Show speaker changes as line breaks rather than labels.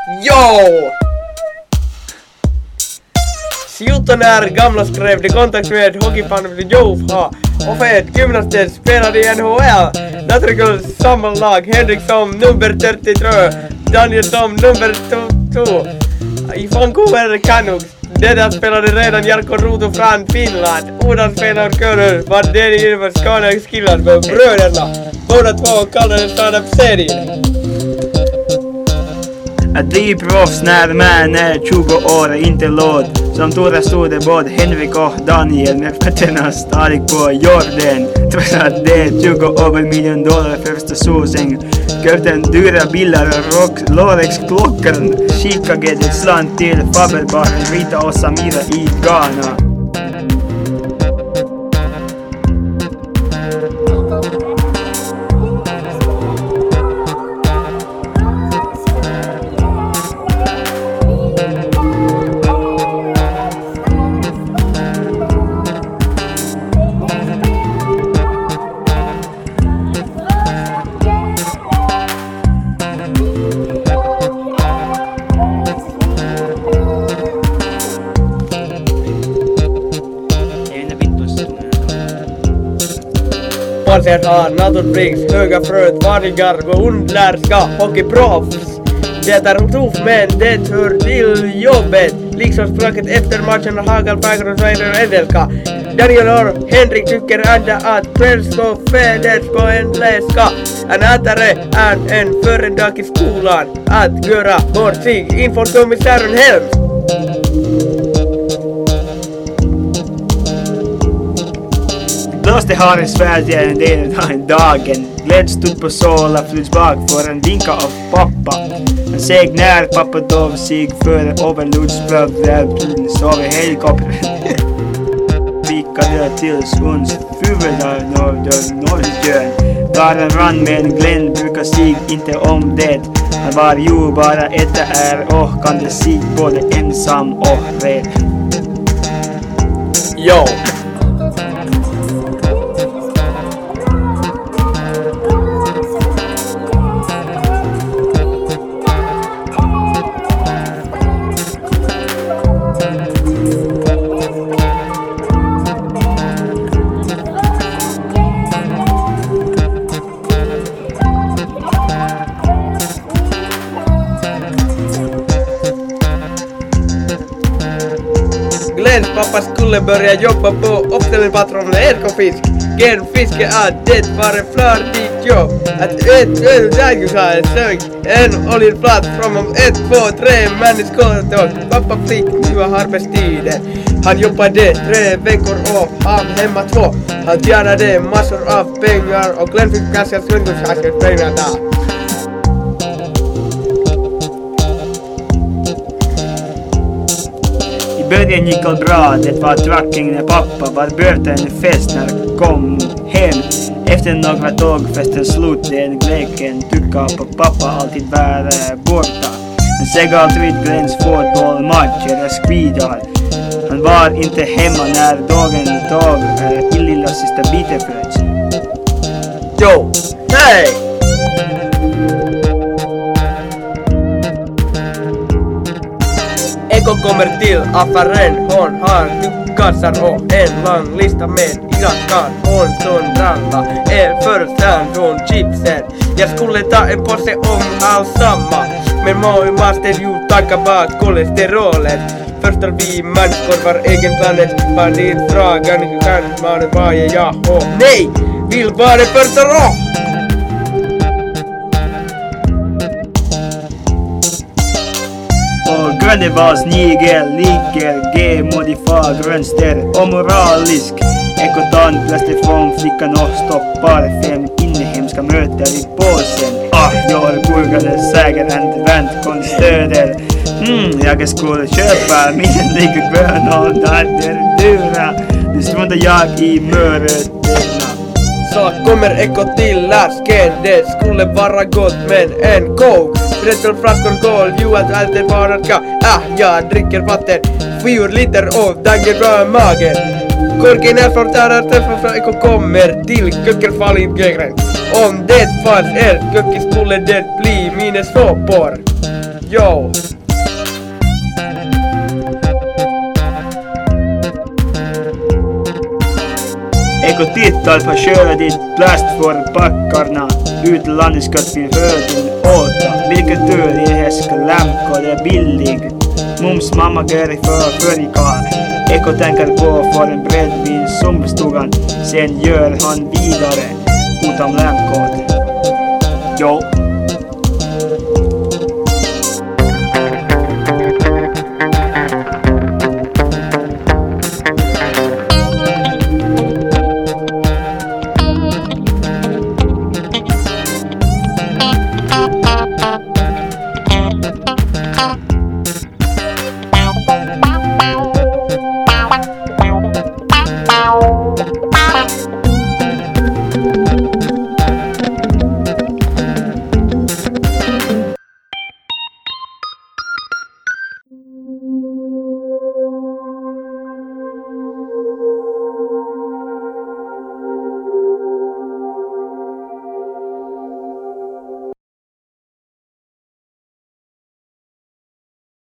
Jo!14 är gamla skrev i kontakt med hockeypanelen Jofa och för ett gymnastet spelade i NHL. Naturligtvis samma lag, Henrik som nummer 33, Daniel som nummer 2. I Vancouver Canucks. Det där spelade redan Jarkko Ruutu från Finland. Odan spelar körur var det i Skåne skillar med bröderna. Båda två kallades stand-up-serien.
Att bli proffs när man är 20 år inte låd. Som Tora stod både Henrik och Daniel med fötterna stadigt på jorden. Trots att det är 20 över $1 million första säsongen. Köpte dyra bilar och Rolex-klockor. Skickade ett slant till Faberbaren, Rita och Samira i Ghana.
Panser har naturligtvis höga fröt, vargar och undlärska hockeyproffs. Det är tufft men det hör till jobbet. Liksom språket efter matchen har Hagelberg och Sveider och Edelka. Daniel och Henrik tycker ändå att kvällsgå födes på en läska. En ätare är en föredag i skolan. Att göra bort sig inför kommissären Helms.
Blåste har i Sverige en del av dagen. Glädd stod på sola flyts bak för en vinka av pappa. Han seg när pappa dov sig före överlodsbröd sov i helikoptern. Vikade tills uns huvudar Norrjön. Daren rann men Glenn brukar sig inte om det. Han var ju bara ett är och kan det sig både ensam och rädd.
Jo! Glens pappa skulle börja jobba på uppställningspatronen Ekofisk. Genfiske att det var en flördigt jobb. Att ett dagsar sög en oljeplats från 1, 2, 3 människor. Pappa fick nya arbetstider. Han jobbade 3 veckor och han hemma 2. Han tjänade massor av pengar och Glenn fick ganska svindelshackers pengar där.
Början gick all bra, det var tracking när pappa var började en fest när han kom hem. Efter några dag festen slut, den leken tycka på pappa alltid vara borta. Han såg alltid Glens fotbollmatcher och skidar. Han var inte hemma när dagen tog i lilla sista biten föds.
Jo, hej! Eko kommer till affären, hon har kassar och en lång lista med ilakan. Hon står bralla, först från chipsen. Jag skulle ta en påse om allsamma, men måste ju tacka bak kolesterolet. Först har vi människor var egen planet, var din frågan hur kan man vara ja och nej, vill bara första rå.
Grönevals nigel ligger G-modifag grönster omoralisk. Ekotant plastik från flickan och stoppar 5 inhemska möter i påsen. Jag har burgade säkert vänt konstöder. Jag skulle köpa min ligger grön och där dyra. Nu struntar jag i mörötterna.
Så kommer Eko till läsken, det skulle vara gott men en coke. 13 flaskor kol, ju att allt är bara ska. Jag dricker vatten, 4 liter och dagen bra magen. Korken är förtärad, träffar Eko kommer till kökenfallit gegren. Om det fanns köken skulle det bli minus 2 porr. Jo.
Eko tittar på ködigt plastforpackarna utlandet ska till höden åta. Vilket tur i häska lämkor är billig. Mums mamma gör för i kar. Eko tänker på för en bredd vid sommarstugan. Sen gör han vidare utan lämkor. Jo.